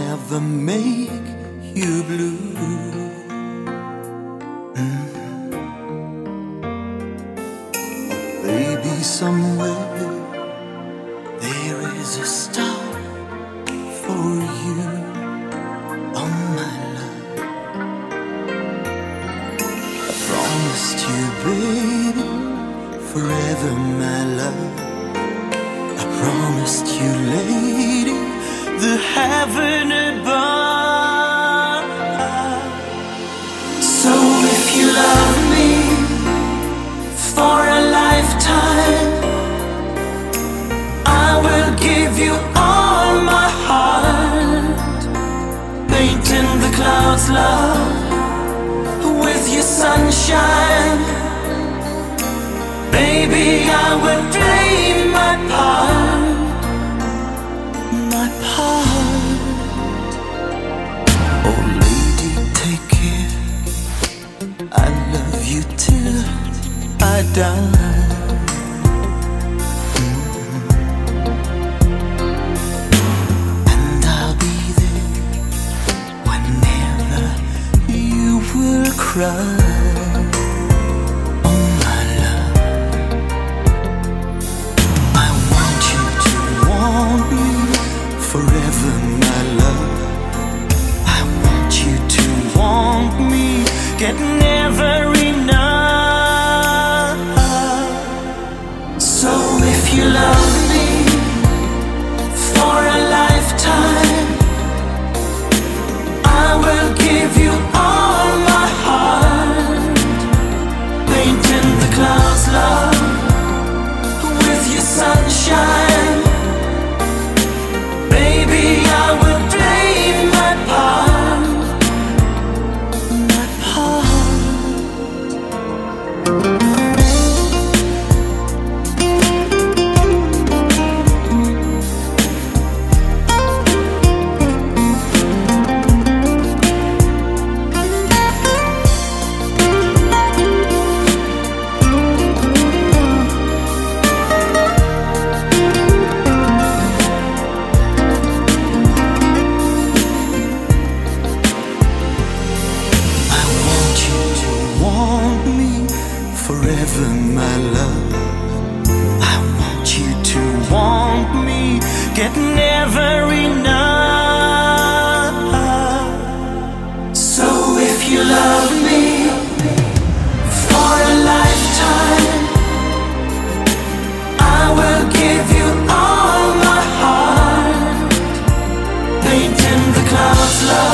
never make you blue. Maybe somewhere there is a star for you, oh my love. I promised you, baby, forever, my love. I promised you, lady, the heaven above. So if you love me for a lifetime, I will give you all my heart. Painting the clouds, love, with your sunshine. Baby, I will play my part, my part. Oh lady, take care, I love you till I die. And I'll be there whenever you will cry. Oh my love, I want you to want me forever, my love. I want you to want me, get never enough. So if you love me for a lifetime, I will give you all my heart. Painting the clouds, love, with your sunshine. Baby, I will play my part, my part. Forever, my love, I want you to want me, get never enough. So if you love me for a lifetime, I will give you all my heart. Painting the clouds, love,